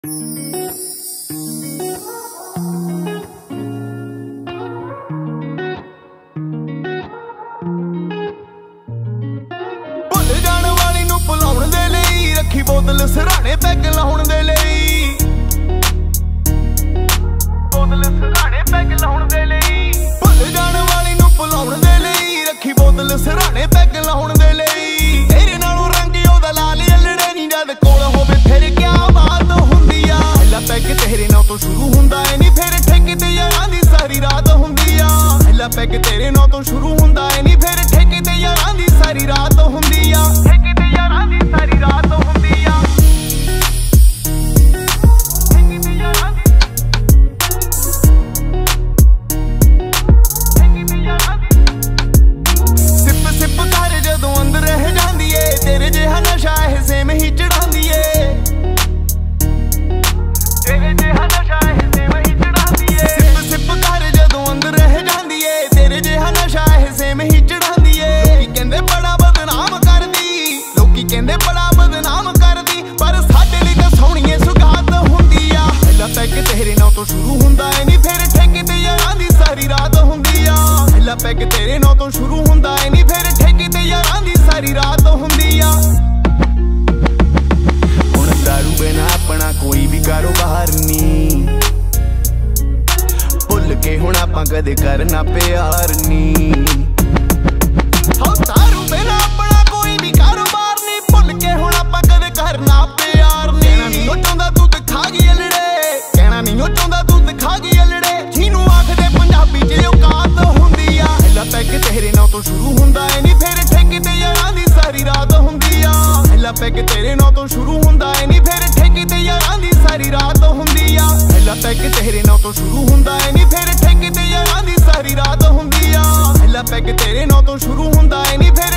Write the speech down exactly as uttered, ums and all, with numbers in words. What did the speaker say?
जाने वाली नूं भुलाउण दे लई रखी बोतल सिरहाणे पैग लाउण दे लई बोतल सिरहाणे पैग लाउण दे लई भुल जाने वाली नूं भुलाउण दे लई रखी बोतल सिरहाणे पैग लाउण दे लई तेरे नालों रंग ओहदा लाल अल्लड़े नी जद कोल होवे फिर क्या बात हुंदी आ पहला पैग तेरे नाल तो शुरू हुंदा ऐ नी फिर ठेके ते यारां दी सारी रात हुंदी आ पहला पैग तेरे नाल तो शुरू हुंदा ऐ नी फिर ठेके ते यारां दी सारी रात हुंदी आ ठेके ते यारां दी सारी रात हुंदी आ ठेके ते यारां दी ठेके ते यारां दी सिप सिप कर जदों अंदर रह जांदी ए तेरे जिहा नशा है सेम ही चढ़ांदी ए तेरे जिहा नशा है सेम ही चढ़ांदी ए सिप सिप कर जदों अंदर रह जांदी ए तेरे जिहा नशा है सेम ही चढ़ांदी ए लोकी कहंदे बड़ा बदनाम करदी लोकी कहंदे बड़ा बदनाम करदी पर साडे लई तां सोहणीए सुगात हुंदी आ पहला पैग तेरे नाल तो शुरू हुंदा ऐ नी फिर ठेके ते यारां दी सारी रात हुंदी आ पहला पैग तेरे नाल तो शुरू हुंदा ऐ नी फिर ठेके ते यारां दी सारी रात हुंदी आ हुण दारू बिना अपना कोई भी कारोबार नी भुल के हुण आपां कदे करना प्यार नी दारू बिना अपना कोई भी कारोबार नी भुल के हुण आपां कदे करना प्यार नी कहना नी ओ चाहुंदा तू दिखा गई अल्लड़े कहना नी ओ चाहुंदा तू दिखा गई अल्लड़े जिन्नू आखदे पंजाबी च औकात हुंदी आ पहला पैग तेरे नाल तो शुरू हुंदा ऐ नी फिर ठेके ते यारां दी सारी रात हुंदी आ पहला पैग तेरे नाल तो शुरू हुंदा ऐ नी फिर ठेके ते यारां दी सारी रात हुंदी आ पहला पैग तेरे नाल तो शुरू हुंदा ऐ नी फिर ठेके ते यारां दी सारी रात हुंदी आ पहला पैग तेरे नाल तो शुरू हुंदा ऐ नी फिर